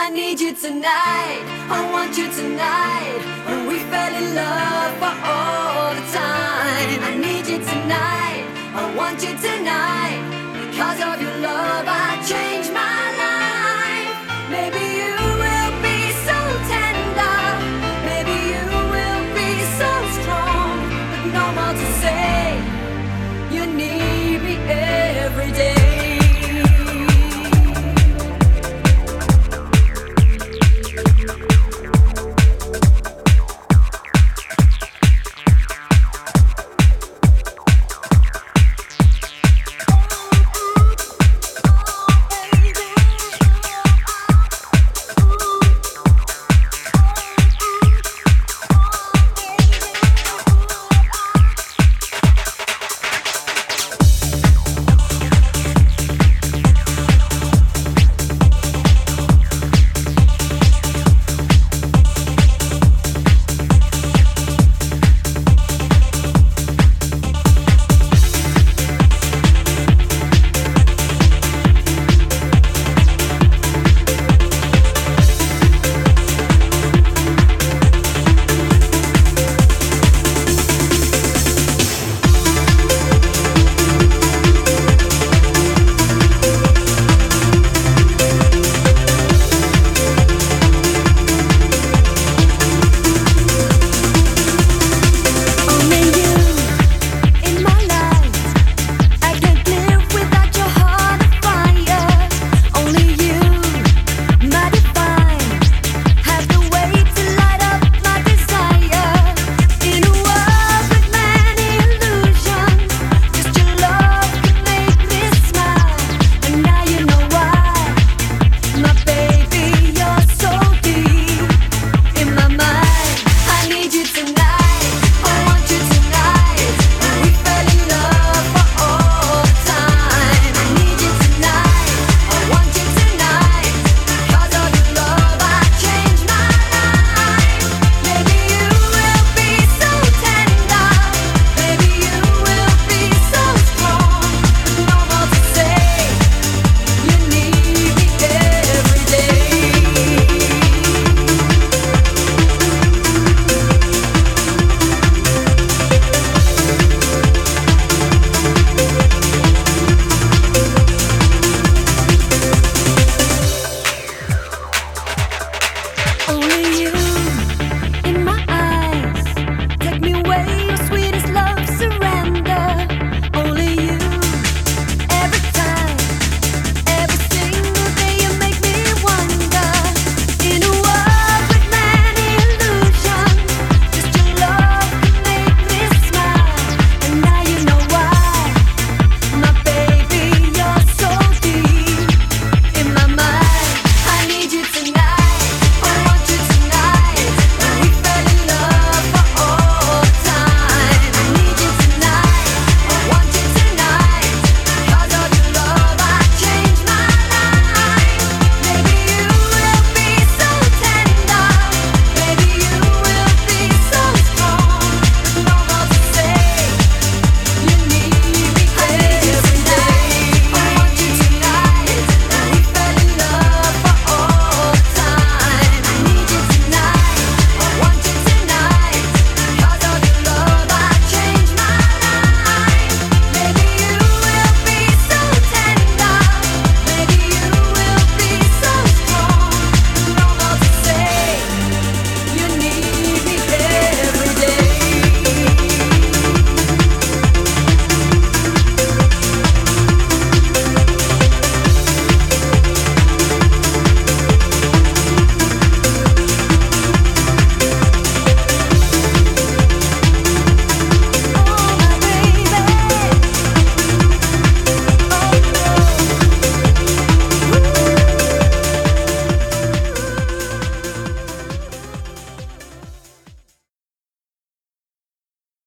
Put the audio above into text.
I need you tonight, I want you tonight. When we fell in love for all the time. I need you tonight, I want you tonight. Because of your love I changed my life. Maybe you will be so tender, maybe you will be so strong. But no more to say, you need me every day. Only you